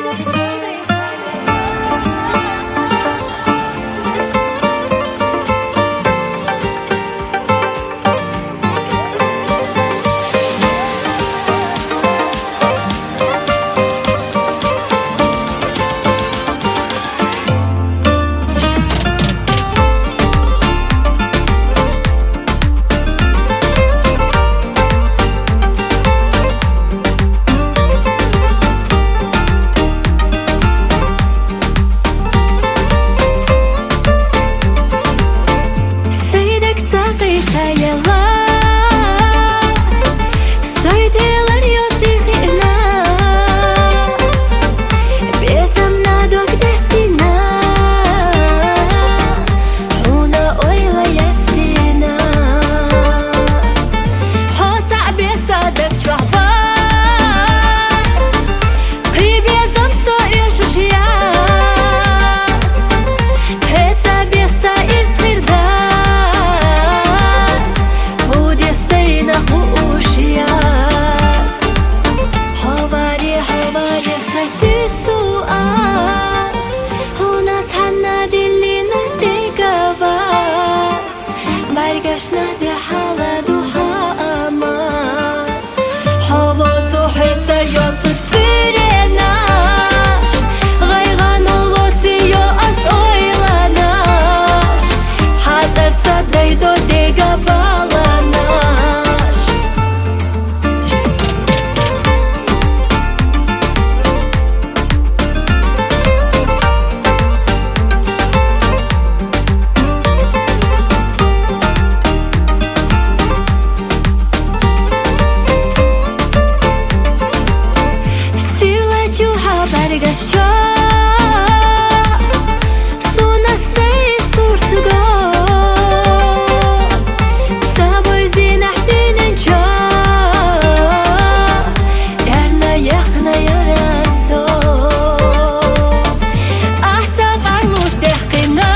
برگشنا به حال دوها اما هوا تو حیطه یا تو سرناش غیغان الوتی یا از اویلاناش حاضر تا دیدو دیگه بالاناش برگشت سونا سی سورتگا سبای زینح دیننجا درنا یخنا یرسو احتا قرموش دهقنا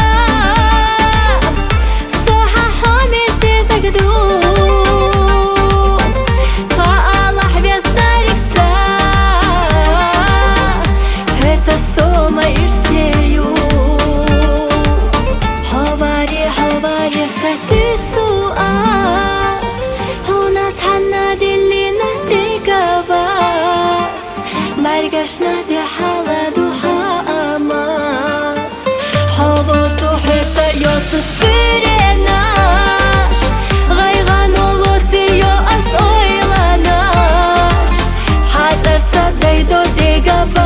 صوحا حامي سيزقدو Soma irseju Havari sati suas Hona tanna dilina digavas Bargashna di hala duha ama Hava tu hitsa yo tu sirenash Gaygan oluti yo as oylanash Hazar ta daydo digavas